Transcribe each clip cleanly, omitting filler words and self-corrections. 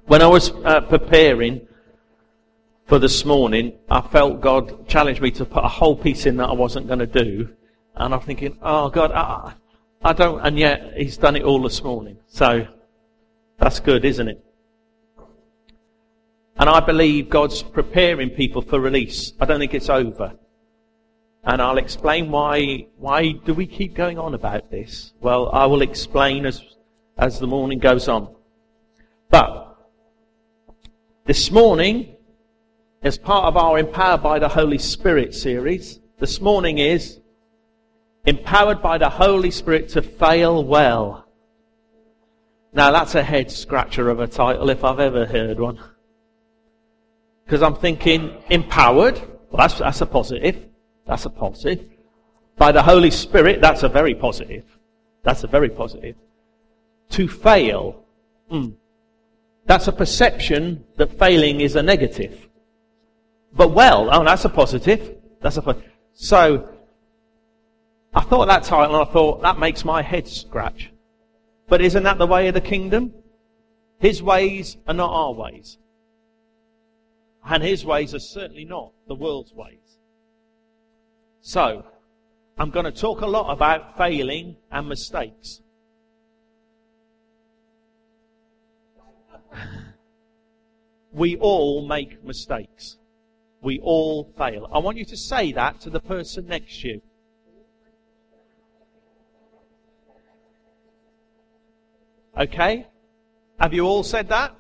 When I was preparing for this morning, I felt God challenged me to put a whole piece in that I wasn't going to do. And I'm thinking, oh God, I don't, and yet He's done it all this morning. So, that's good, isn't it? And I believe God's preparing people for release. I don't think it's over. And I'll explain why do we keep going on about this? Well, I will explain as the morning goes on. But, this morning, as part of our Empowered by the Holy Spirit series, this morning is Empowered by the Holy Spirit to Fail Well. Now that's a head scratcher of a title if I've ever heard one. Because I'm thinking, empowered, well that's a positive. That's a positive. By the Holy Spirit, that's a very positive. That's a very positive. To fail, that's a perception that failing is a negative. But that's a positive. So, I thought that title and I thought, that makes my head scratch. But isn't that the way of the kingdom? His ways are not our ways. And His ways are certainly not the world's ways. So, I'm going to talk a lot about failing and mistakes. We all make mistakes. We all fail. I want you to say that to the person next to you. Okay? Have you all said that?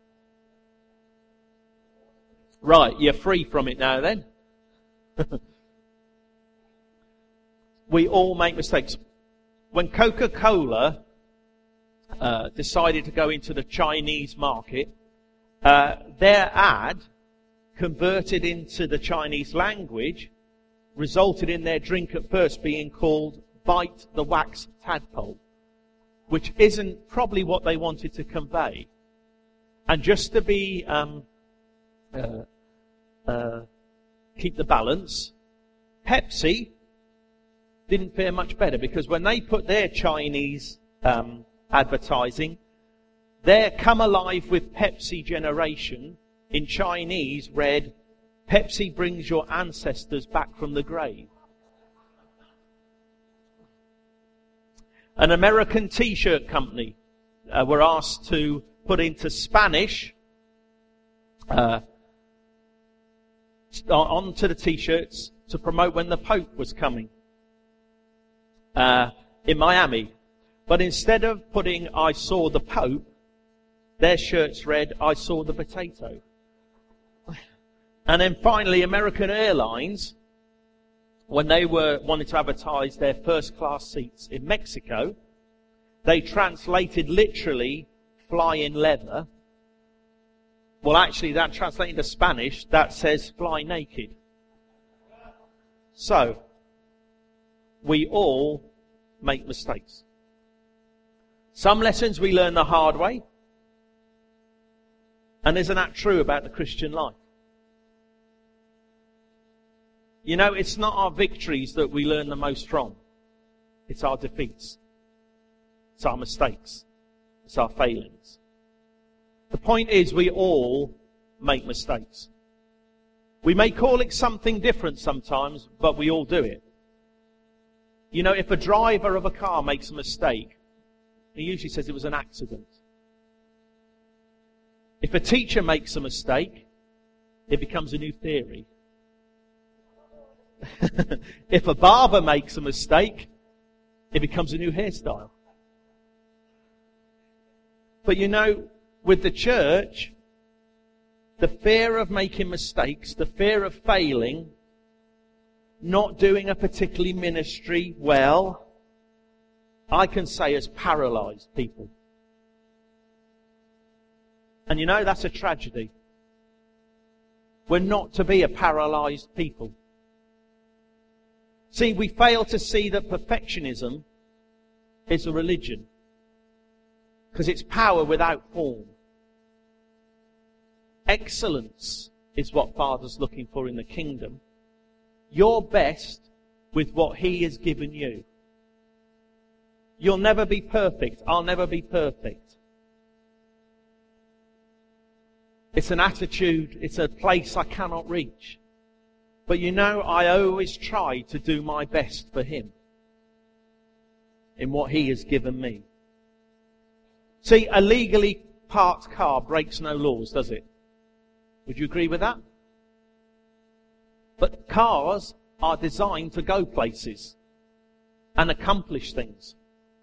Right, you're free from it now then. We all make mistakes. When Coca-Cola decided to go into the Chinese market, their ad, converted into the Chinese language, resulted in their drink at first being called Bite the Wax Tadpole, which isn't probably what they wanted to convey. And just to be keep the balance, Pepsi didn't fare much better, because when they put their Chinese advertising, their Come Alive with Pepsi generation in Chinese read, Pepsi brings your ancestors back from the grave. An American t-shirt company were asked to put into Spanish onto the t-shirts to promote when the Pope was coming in Miami. But instead of putting I saw the Pope, their shirts read I saw the potato. And then finally, American Airlines, when they wanted to advertise their first class seats in Mexico, they translated literally fly in leather. Well, actually, that translated to Spanish, that says fly naked. So, we all make mistakes. Some lessons we learn the hard way. And isn't that true about the Christian life? You know, it's not our victories that we learn the most from. It's our defeats. It's our mistakes. It's our failings. The point is, we all make mistakes. We may call it something different sometimes, but we all do it. You know, if a driver of a car makes a mistake, he usually says it was an accident. If a teacher makes a mistake, it becomes a new theory. If a barber makes a mistake, it becomes a new hairstyle. But you know, with the church, the fear of making mistakes, the fear of failing, not doing a particular ministry well, I can say has paralyzed people. And you know, that's a tragedy. We're not to be a paralyzed people. See, we fail to see that perfectionism is a religion, because it's power without form. Excellence is what Father's looking for in the kingdom. Your best with what He has given you. You'll never be perfect. I'll never be perfect. It's an attitude, it's a place I cannot reach. But you know, I always try to do my best for Him in what He has given me. See, a legally parked car breaks no laws, does it? Would you agree with that? But cars are designed to go places and accomplish things.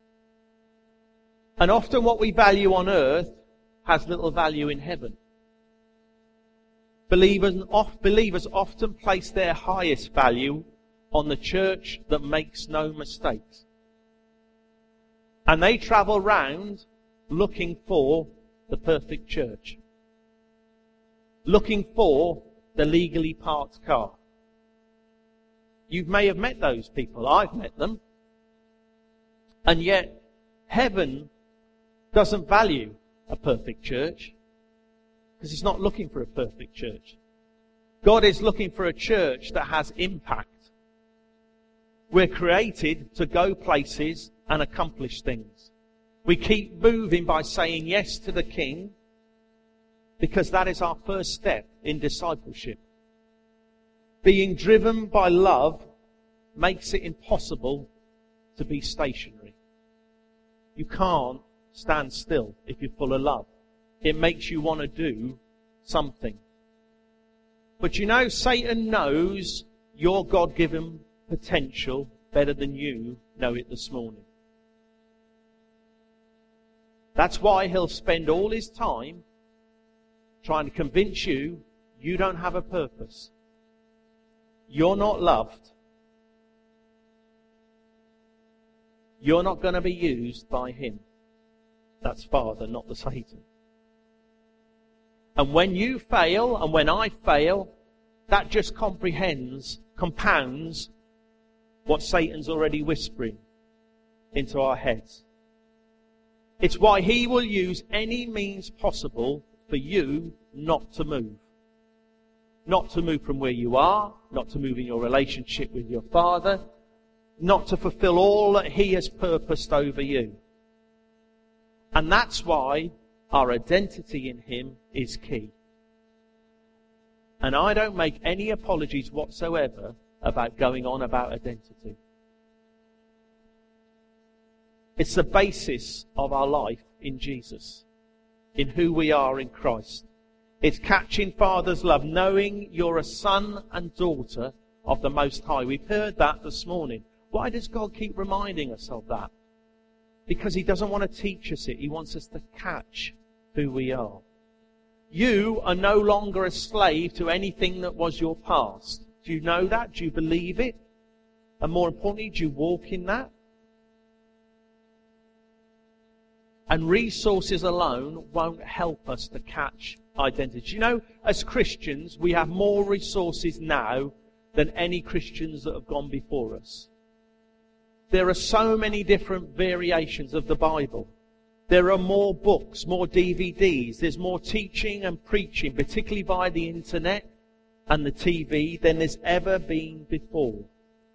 And often what we value on earth has little value in heaven. Believers often place their highest value on the church that makes no mistakes. And they travel round looking for the perfect church. Looking for the legally parked car. You may have met those people. I've met them. And yet, heaven doesn't value a perfect church. Because it's not looking for a perfect church. God is looking for a church that has impact. We're created to go places and accomplish things. We keep moving by saying yes to the King, because that is our first step in discipleship. Being driven by love makes it impossible to be stationary. You can't stand still if you're full of love. It makes you want to do something. But you know, Satan knows your God-given potential better than you know it this morning. That's why he'll spend all his time trying to convince you you don't have a purpose. You're not loved. You're not going to be used by him. That's Father, not the Satan. And when you fail, and when I fail, that just compounds what Satan's already whispering into our heads. It's why he will use any means possible for you not to move. Not to move from where you are, not to move in your relationship with your Father, not to fulfill all that he has purposed over you. And that's why our identity in him is key. And I don't make any apologies whatsoever about going on about identity. It's the basis of our life in Jesus, in who we are in Christ. It's catching Father's love, knowing you're a son and daughter of the Most High. We've heard that this morning. Why does God keep reminding us of that? Because he doesn't want to teach us it. He wants us to catch who we are. You are no longer a slave to anything that was your past. Do you know that? Do you believe it? And more importantly, do you walk in that? And resources alone won't help us to catch identity. You know, as Christians, we have more resources now than any Christians that have gone before us. There are so many different variations of the Bible. There are more books, more DVDs. There's more teaching and preaching, particularly via the internet and the TV, than there's ever been before.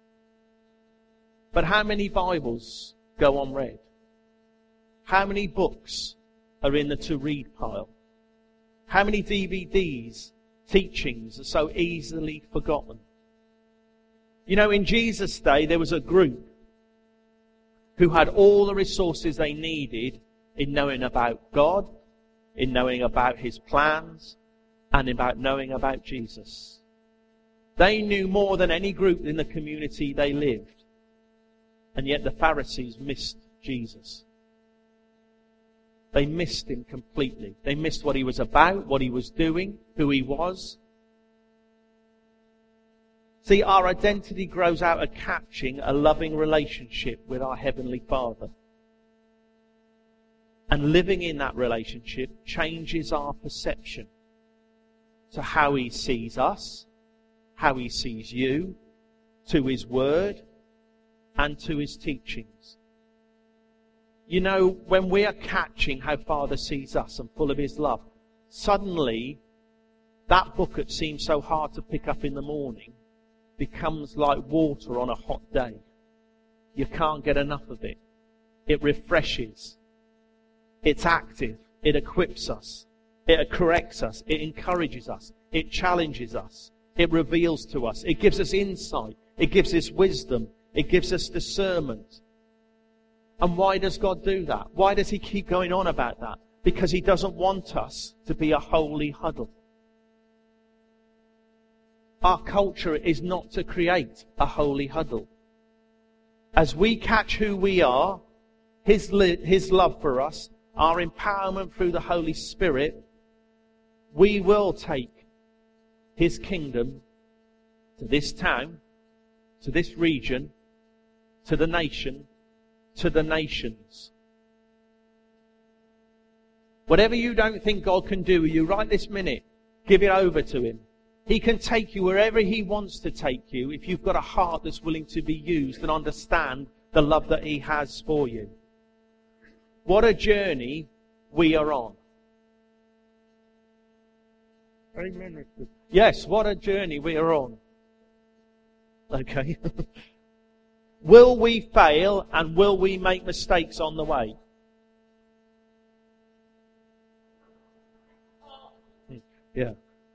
But how many Bibles go unread? How many books are in the to-read pile? How many DVDs, teachings are so easily forgotten? You know, in Jesus' day, there was a group who had all the resources they needed in knowing about God, in knowing about his plans, and about knowing about Jesus. They knew more than any group in the community they lived. And yet the Pharisees missed Jesus. They missed him completely. They missed what he was about, what he was doing, who he was. See, our identity grows out of catching a loving relationship with our Heavenly Father. And living in that relationship changes our perception to how he sees us, how he sees you, to his word, and to his teachings. You know, when we are catching how Father sees us and full of his love, suddenly that book that seems so hard to pick up in the morning becomes like water on a hot day. You can't get enough of it. It refreshes. It's active. It equips us. It corrects us. It encourages us. It challenges us. It reveals to us. It gives us insight. It gives us wisdom. It gives us discernment. And why does God do that? Why does he keep going on about that? Because he doesn't want us to be a holy huddle. Our culture is not to create a holy huddle. As we catch who we are, his love for us, our empowerment through the Holy Spirit, we will take his kingdom to this town, to this region, to the nation, to the nations. Whatever you don't think God can do, you right this minute, give it over to him. He can take you wherever he wants to take you if you've got a heart that's willing to be used and understand the love that he has for you. What a journey we are on. Amen, Richard. Yes, what a journey we are on. Okay. Will we fail and will we make mistakes on the way? Yeah.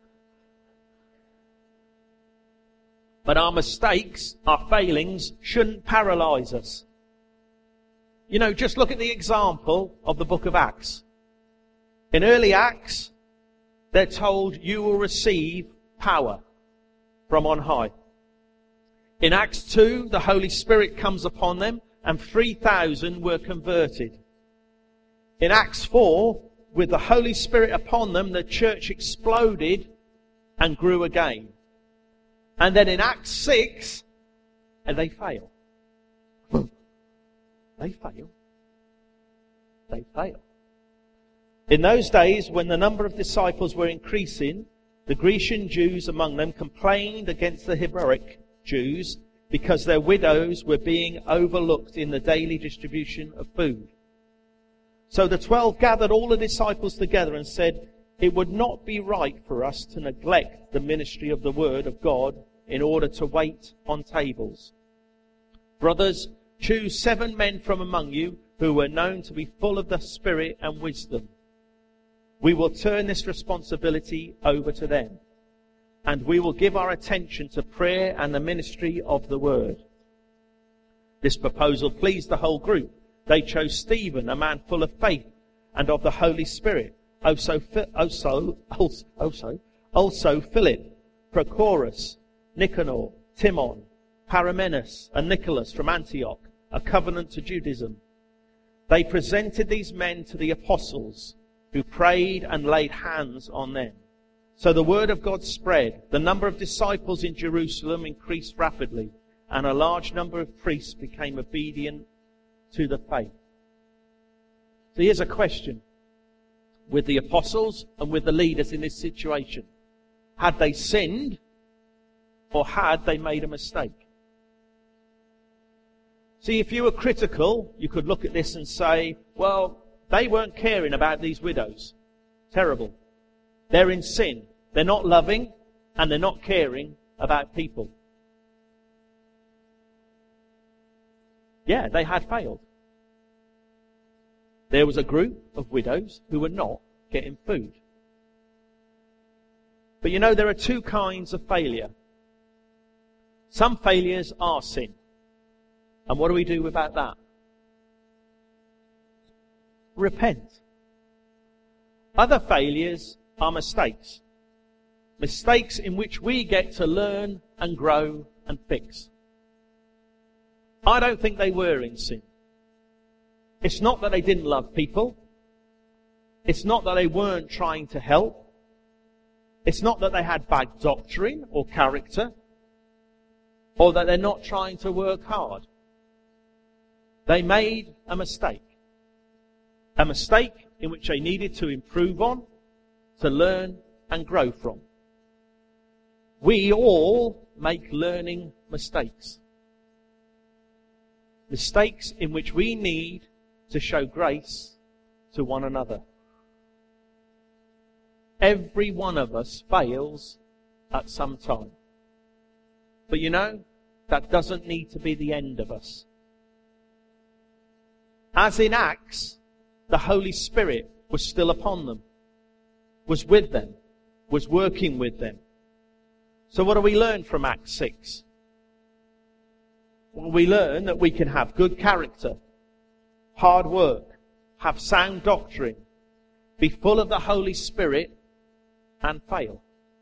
But our mistakes, our failings, shouldn't paralyze us. You know, just look at the example of the book of Acts. In early Acts, they're told you will receive power from on high. In Acts 2, the Holy Spirit comes upon them and 3,000 were converted. In Acts 4, with the Holy Spirit upon them, the church exploded and grew again. And then in Acts 6, and they fail. They fail. They fail. In those days, when the number of disciples were increasing, the Grecian Jews among them complained against the Hebrewic Jews because their widows were being overlooked in the daily distribution of food. So the 12 gathered all the disciples together and said, "It would not be right for us to neglect the ministry of the word of God in order to wait on tables. Brothers, choose 7 men from among you who were known to be full of the Spirit and wisdom. We will turn this responsibility over to them, and we will give our attention to prayer and the ministry of the word." This proposal pleased the whole group. They chose Stephen, a man full of faith and of the Holy Spirit. Also Philip, Prochorus, Nicanor, Timon, Paramenes, and Nicholas from Antioch, a covenant to Judaism. They presented these men to the apostles, who prayed and laid hands on them. So the word of God spread. The number of disciples in Jerusalem increased rapidly, and a large number of priests became obedient to the faith. So here's a question. With the apostles and with the leaders in this situation, had they sinned or had they made a mistake? See, if you were critical, you could look at this and say, well, they weren't caring about these widows. Terrible. They're in sin. They're not loving and they're not caring about people. Yeah, they had failed. There was a group of widows who were not getting food. But you know, there are 2 kinds of failure. Some failures are sin. And what do we do about that? Repent. Other failures are mistakes. Mistakes in which we get to learn and grow and fix. I don't think they were in sin. It's not that they didn't love people. It's not that they weren't trying to help. It's not that they had bad doctrine or character, or that they're not trying to work hard. They made a mistake. A mistake in which they needed to improve on, to learn and grow from. We all make learning mistakes. Mistakes in which we need to show grace to one another. Every one of us fails at some time. But you know, that doesn't need to be the end of us. As in Acts, the Holy Spirit was still upon them, was with them, was working with them. So what do we learn from Acts 6? Well, we learn that we can have good character, hard work, have sound doctrine, be full of the Holy Spirit, and fail.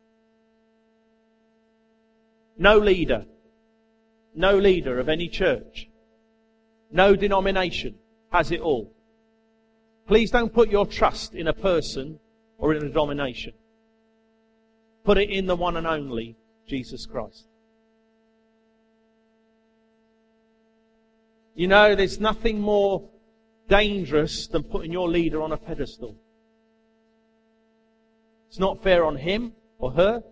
No leader of any church, no denomination has it all. Please don't put your trust in a person or in a denomination. Put it in the one and only Jesus Christ. You know, there's nothing more dangerous than putting your leader on a pedestal. It's not fair on him or her.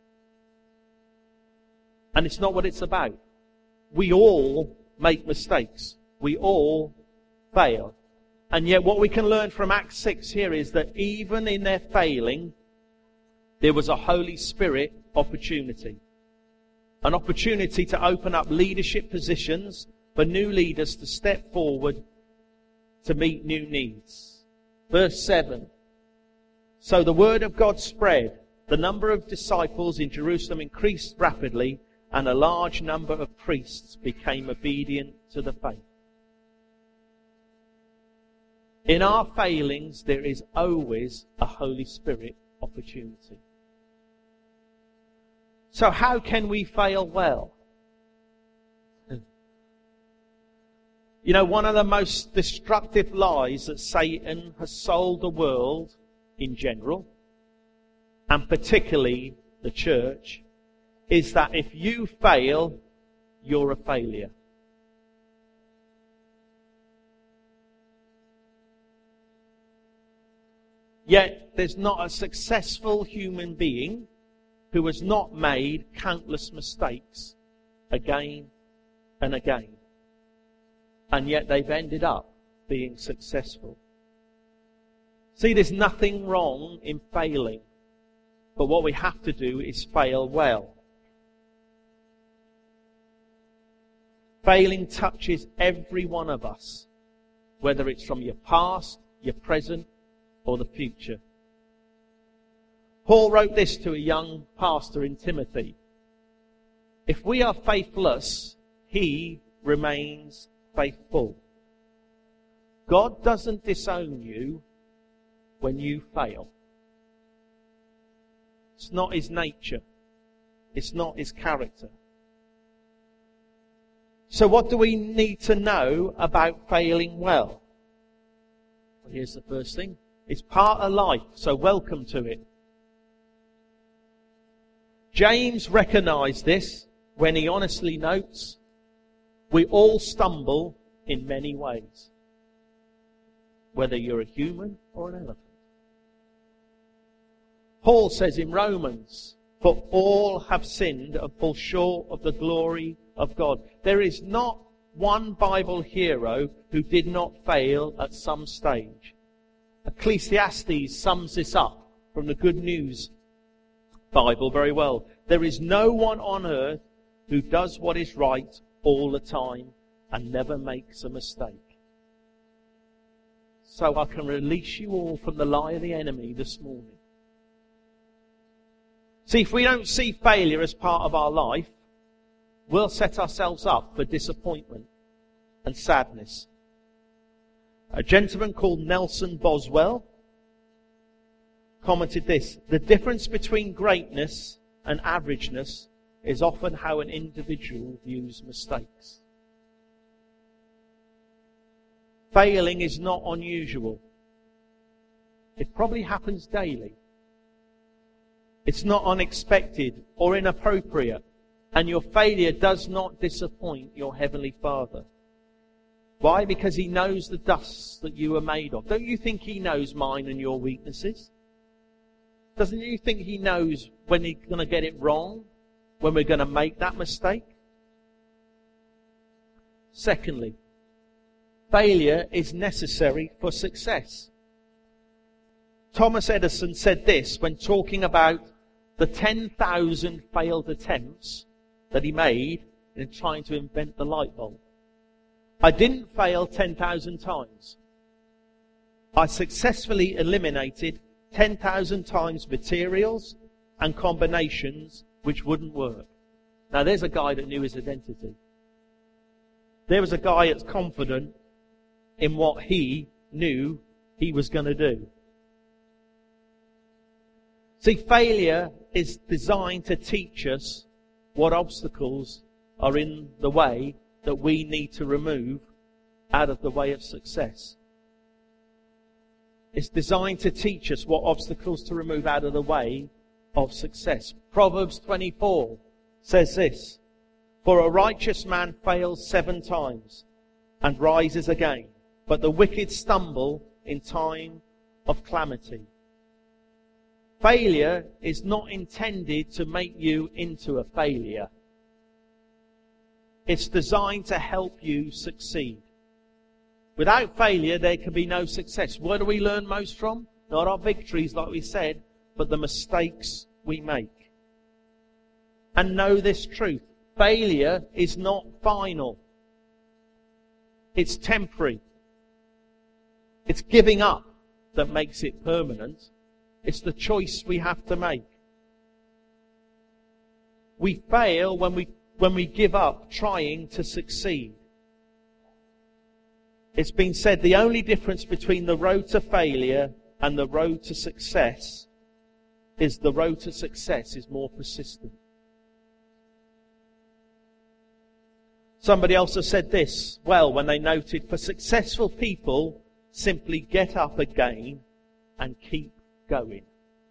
And it's not what it's about. We all make mistakes. We all fail. And yet what we can learn from Acts 6 here is that even in their failing, there was a Holy Spirit opportunity. An opportunity to open up leadership positions for new leaders to step forward to meet new needs. Verse 7. So the word of God spread. The number of disciples in Jerusalem increased rapidly, and a large number of priests became obedient to the faith. In our failings, there is always a Holy Spirit opportunity. So how can we fail well? You know, one of the most destructive lies that Satan has sold the world in general, and particularly the church, is that if you fail, you're a failure. Yet there's not a successful human being who has not made countless mistakes again and again. And yet they've ended up being successful. See, there's nothing wrong in failing. But what we have to do is fail well. Failing touches every one of us, whether it's from your past, your present, or the future. Paul wrote this to a young pastor in Timothy. If we are faithless, he remains faithful. God doesn't disown you when you fail. It's not his nature. It's not his character. So what do we need to know about failing well? Well, here's the first thing. It's part of life, so welcome to it. James recognized this when he honestly notes, we all stumble in many ways, whether you're a human or an elephant. Paul says in Romans, for all have sinned and fall short of the glory of God. There is not one Bible hero who did not fail at some stage. Ecclesiastes sums this up from the Good News Bible very well. There is no one on earth who does what is right all the time and never makes a mistake. So I can release you all from the lie of the enemy this morning. See, if we don't see failure as part of our life, we'll set ourselves up for disappointment and sadness. A gentleman called Nelson Boswell commented this: the difference between greatness and averageness is often how an individual views mistakes. Failing is not unusual. It probably happens daily. It's not unexpected or inappropriate, and your failure does not disappoint your Heavenly Father. Why? Because He knows the dust that you are made of. Don't you think He knows mine and your weaknesses? Doesn't you think He knows when He's going to get it wrong? When we're going to make that mistake? Secondly, failure is necessary for success. Thomas Edison said this when talking about the 10,000 failed attempts that he made in trying to invent the light bulb. I didn't fail 10,000 times. I successfully eliminated 10,000 times materials and combinations which wouldn't work. Now there's a guy that knew his identity. There was a guy that's confident in what he knew he was going to do. See, failure is designed to teach us what obstacles are in the way that we need to remove out of the way of success. It's designed to teach us what obstacles to remove out of the way of success. Proverbs 24 says this, "For a righteous man fails 7 times and rises again, but the wicked stumble in time of calamity." Failure is not intended to make you into a failure. It's designed to help you succeed. Without failure, there can be no success. What do we learn most from? Not our victories, like we said, but the mistakes we make. And know this truth. Failure is not final. It's temporary. It's giving up that makes it permanent. It's the choice we have to make. We fail when we give up trying to succeed. It's been said the only difference between the road to failure and the road to success is the road to success is more persistent. Somebody else has said this, well, when they noted, for successful people simply get up again and keep going.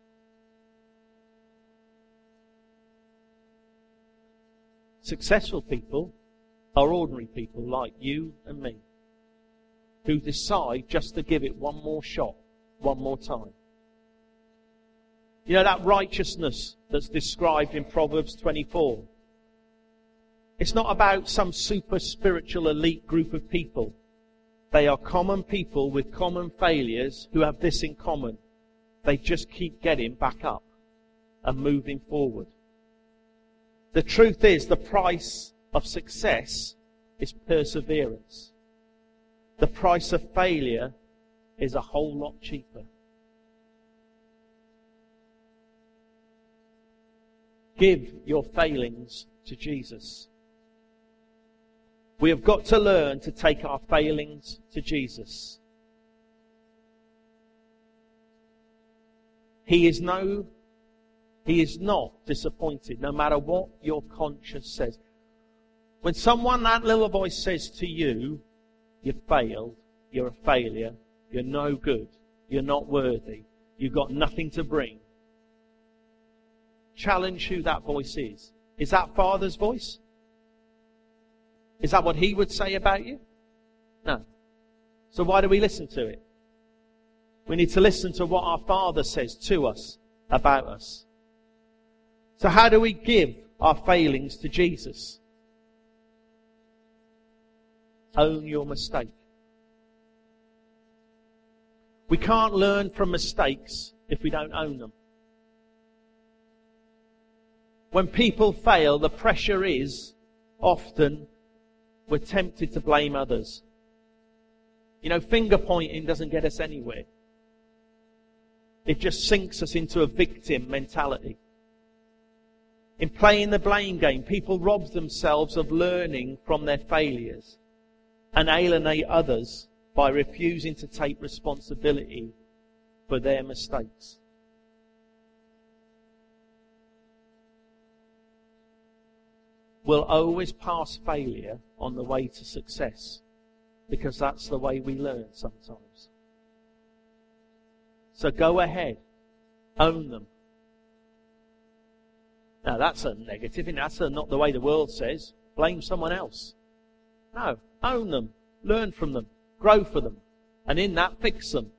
Successful people are ordinary people like you and me, who decide just to give it one more shot, one more time. You know, that righteousness that's described in Proverbs 24, it's not about some super spiritual elite group of people. They are common people with common failures who have this in common. They just keep getting back up and moving forward. The truth is, the price of success is perseverance. The price of failure is a whole lot cheaper. Give your failings to Jesus. We have got to learn to take our failings to Jesus. He is not disappointed, no matter what your conscience says. When that little voice says to you, you failed, you're a failure, you're no good, you're not worthy, you've got nothing to bring. Challenge who that voice is. Is that Father's voice? Is that what He would say about you? No. So why do we listen to it? We need to listen to what our Father says to us, about us. So how do we give our failings to Jesus? Own your mistake. We can't learn from mistakes if we don't own them. When people fail, the pressure is often we're tempted to blame others. You know, finger pointing doesn't get us anywhere. It just sinks us into a victim mentality. In playing the blame game, people rob themselves of learning from their failures and alienate others by refusing to take responsibility for their mistakes. We'll always pass failure on the way to success, because that's the way we learn sometimes. So go ahead, own them. Now that's a negative, and that's not the way the world says. Blame someone else. No, own them, learn from them, grow for them, and in that fix them.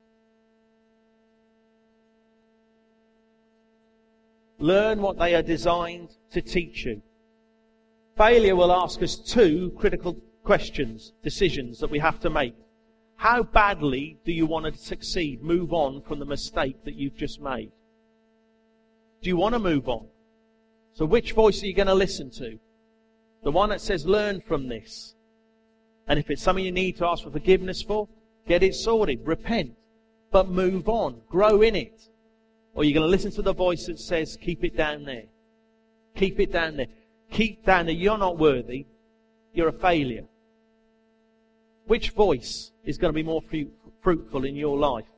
Learn what they are designed to teach you. Failure will ask us 2 critical questions, decisions that we have to make. How badly do you want to succeed, move on from the mistake that you've just made? Do you want to move on? So which voice are you going to listen to? The one that says, learn from this. And if it's something you need to ask for forgiveness for, get it sorted, repent. but move on, grow in it. Or you're going to listen to the voice that says, keep it down there. Keep it down there. Keep down there. You're not worthy. You're a failure. Which voice is going to be more fruitful in your life?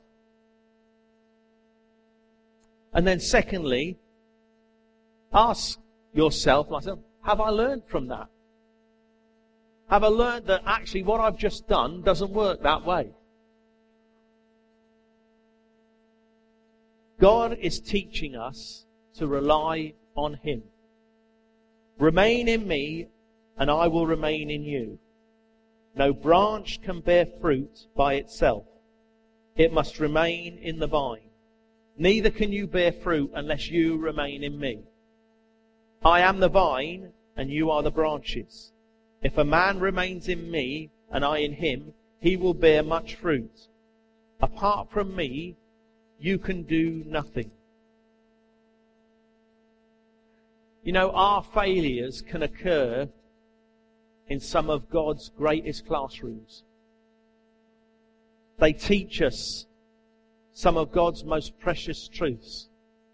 And then secondly, ask yourself, myself, have I learned from that? Have I learned that actually what I've just done doesn't work that way? God is teaching us to rely on Him. Remain in me, and I will remain in you. No branch can bear fruit by itself. It must remain in the vine. Neither can you bear fruit unless you remain in me. I am the vine, and you are the branches. If a man remains in me, and I in him, he will bear much fruit. Apart from me, you can do nothing. You know, our failures can occur in some of God's greatest classrooms. They teach us some of God's most precious truths.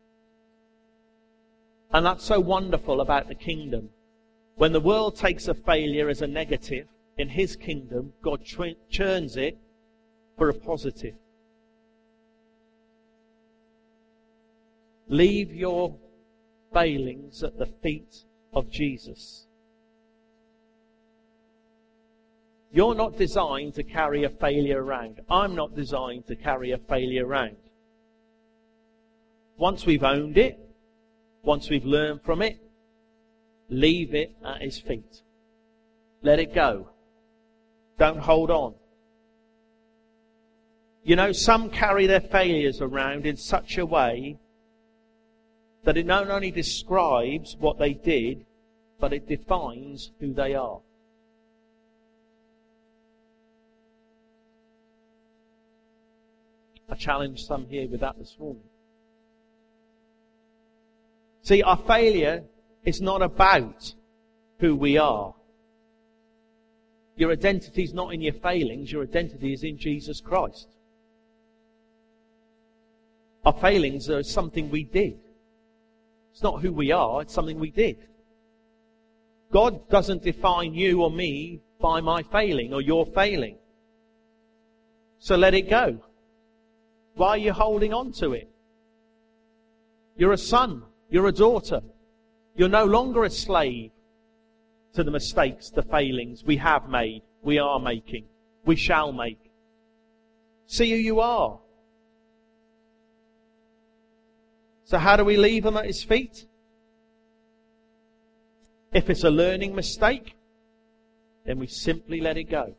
And that's so wonderful about the kingdom. When the world takes a failure as a negative, in His kingdom, God churns it for a positive. Leave your failings at the feet of Jesus. You're not designed to carry a failure around. I'm not designed to carry a failure around. Once we've owned it, once we've learned from it, leave it at His feet. Let it go. Don't hold on. You know, some carry their failures around in such a way that it not only describes what they did, but it defines who they are. I challenged some here with that this morning. See, our failure is not about who we are. Your identity is not in your failings. Your identity is in Jesus Christ. Our failings are something we did. It's not who we are, it's something we did. God doesn't define you or me by my failing or your failing. So let it go. Why are you holding on to it? You're a son. You're a daughter. You're no longer a slave to the mistakes, the failings we have made, we are making, we shall make. See who you are. So how do we leave them at His feet? If it's a learning mistake, then we simply let it go.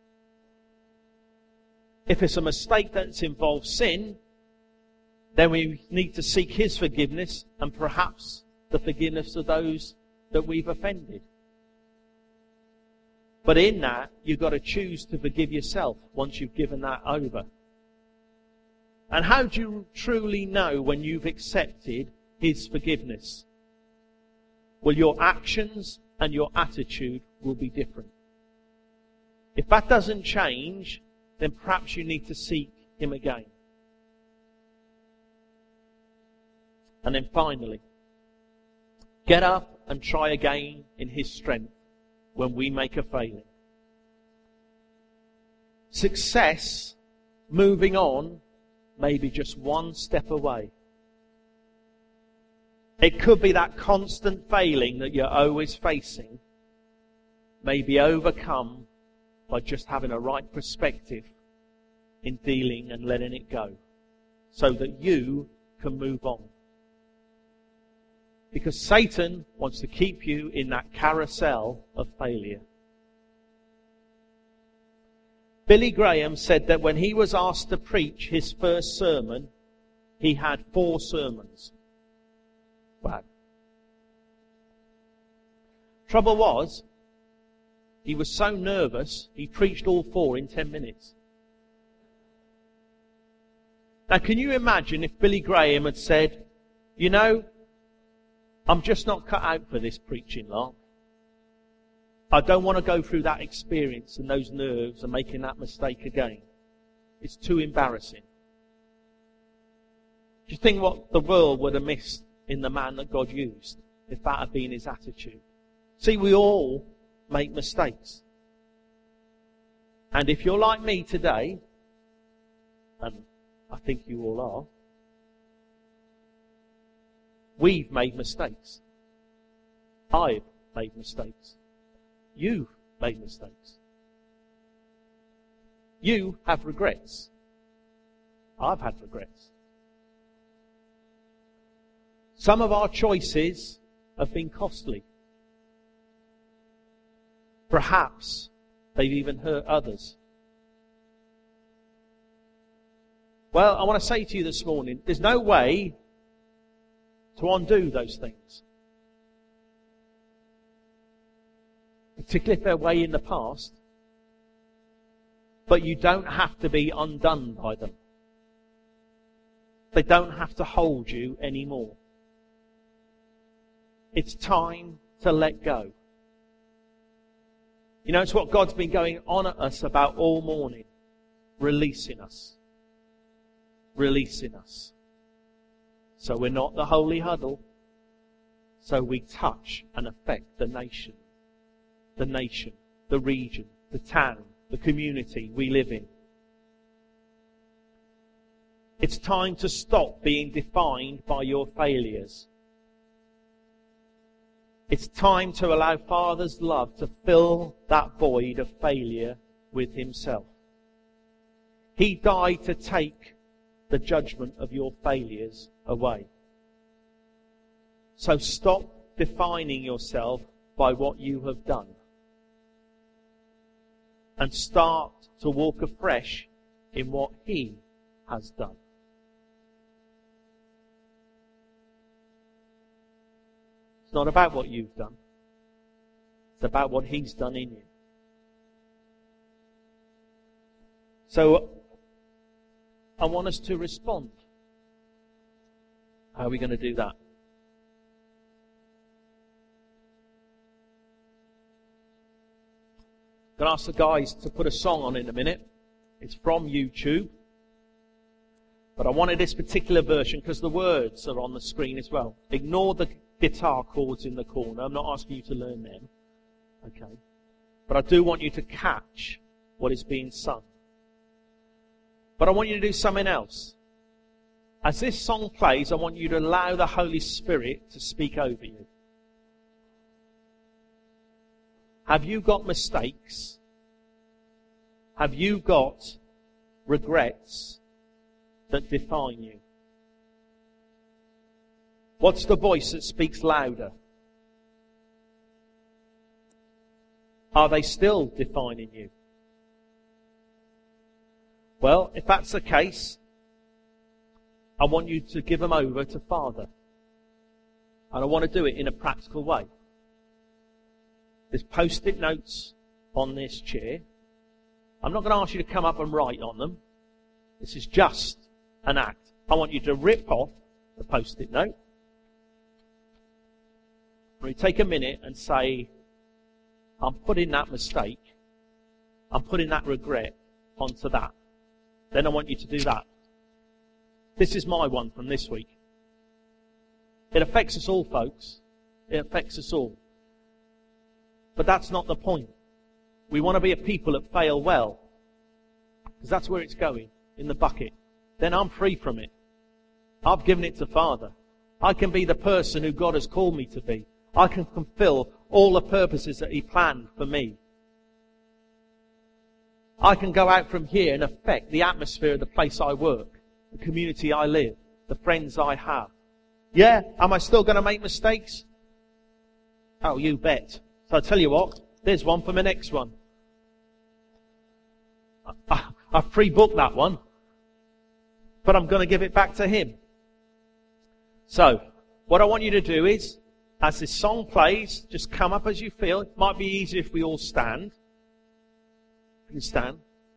If it's a mistake that involves sin, then we need to seek His forgiveness and perhaps the forgiveness of those that we've offended. But in that, you've got to choose to forgive yourself once you've given that over. And how do you truly know when you've accepted His forgiveness? Well, your actions and your attitude will be different. If that doesn't change, then perhaps you need to seek Him again. And then finally, get up and try again in His strength when we make a failing. Success, moving on, may be just one step away. It could be that constant failing that you're always facing may be overcome by just having a right perspective in dealing and letting it go so that you can move on. Because Satan wants to keep you in that carousel of failure. Billy Graham said that when he was asked to preach his first sermon, he had 4 sermons. Wow. Trouble was, he was so nervous, he preached all 4 in 10 minutes. Now, can you imagine if Billy Graham had said, you know, I'm just not cut out for this preaching lot. I don't want to go through that experience and those nerves and making that mistake again. It's too embarrassing. Do you think what the world would have missed in the man that God used if that had been his attitude? See, we all make mistakes. And if you're like me today, and I think you all are, we've made mistakes. I've made mistakes. You've made mistakes. You have regrets. I've had regrets. Some of our choices have been costly. Perhaps they've even hurt others. Well, I want to say to you this morning, there's no way to undo those things. Particularly if they're way in the past. But you don't have to be undone by them. They don't have to hold you anymore. It's time to let go. You know, it's what God's been going on at us about all morning. Releasing us. Releasing us. So we're not the holy huddle. So we touch and affect the nation. The nation, the region, the town, the community we live in. It's time to stop being defined by your failures. It's time to allow Father's love to fill that void of failure with Himself. He died to take the judgment of your failures away. So stop defining yourself by what you have done. And start to walk afresh in what He has done. It's not about what you've done. It's about what He's done in you. So, I want us to respond. How are we going to do that? I'm going to ask the guys to put a song on in a minute. It's from YouTube. But I wanted this particular version because the words are on the screen as well. Ignore the guitar chords in the corner. I'm not asking you to learn them. Okay. But I do want you to catch what is being sung. But I want you to do something else. As this song plays, I want you to allow the Holy Spirit to speak over you. Have you got mistakes? Have you got regrets that define you? What's the voice that speaks louder? Are they still defining you? Well, if that's the case, I want you to give them over to Father. And I want to do it in a practical way. There's post-it notes on this chair. I'm not going to ask you to come up and write on them. This is just an act. I want you to rip off the post-it note. You take a minute and say, I'm putting that mistake, I'm putting that regret onto that. Then I want you to do that. This is my one from this week. It affects us all, folks. It affects us all. But that's not the point. We want to be a people that fail well. Because that's where it's going, in the bucket. Then I'm free from it. I've given it to Father. I can be the person who God has called me to be. I can fulfill all the purposes that He planned for me. I can go out from here and affect the atmosphere of the place I work, the community I live, the friends I have. Yeah, am I still going to make mistakes? Oh, you bet. So I tell you what, there's one for my next one. I've pre-booked that one, but I'm going to give it back to Him. So, what I want you to do is, as this song plays, just come up as you feel. It might be easier if we all stand. You can stand.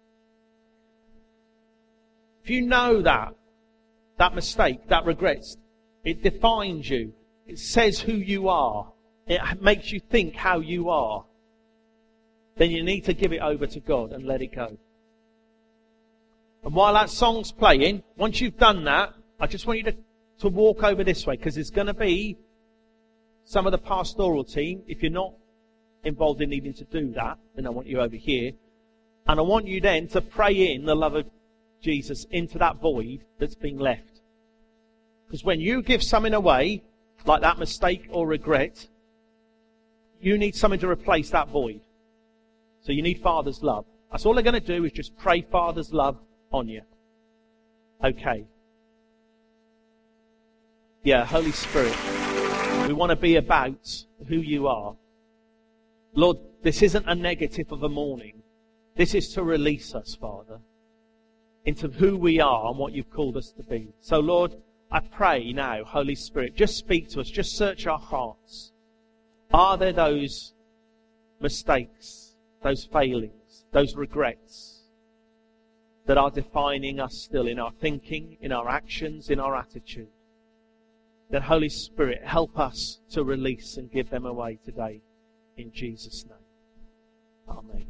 If you know that mistake, that regrets, it defines you. It says who you are. It makes you think how you are. Then you need to give it over to God and let it go. And while that song's playing, once you've done that, I just want you to walk over this way, because there's going to be some of the pastoral team. If you're not involved in needing to do that, then I want you over here. And I want you then to pray in the love of Jesus into that void that's been left. Because when you give something away, like that mistake or regret, you need something to replace that void. So you need Father's love. That's all they're going to do, is just pray Father's love on you. Okay. Yeah, Holy Spirit, we want to be about who you are. Lord, this isn't a negative of a morning. This is to release us, Father, into who we are and what you've called us to be. So, Lord, I pray now, Holy Spirit, just speak to us. Just search our hearts. Are there those mistakes, those failings, those regrets that are defining us still in our thinking, in our actions, in our attitude? That Holy Spirit, help us to release and give them away today. In Jesus' name. Amen.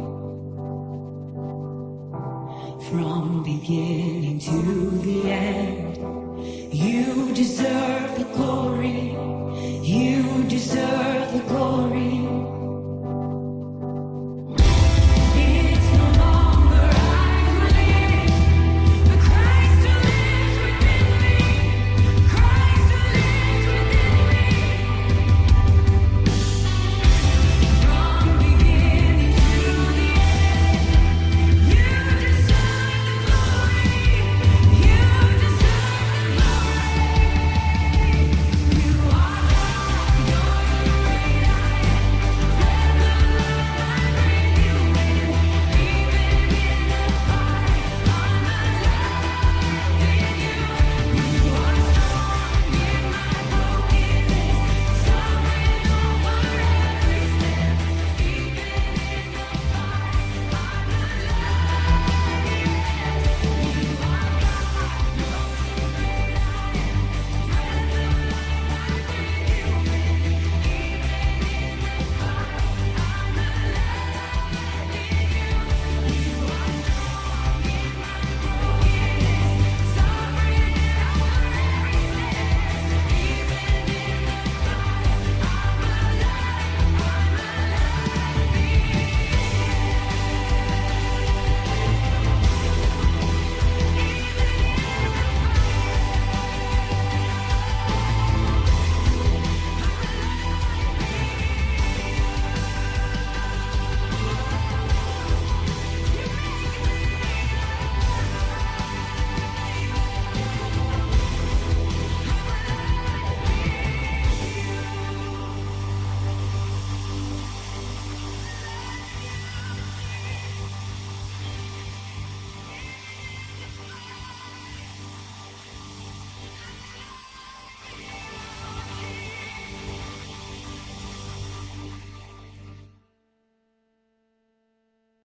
From beginning to the end.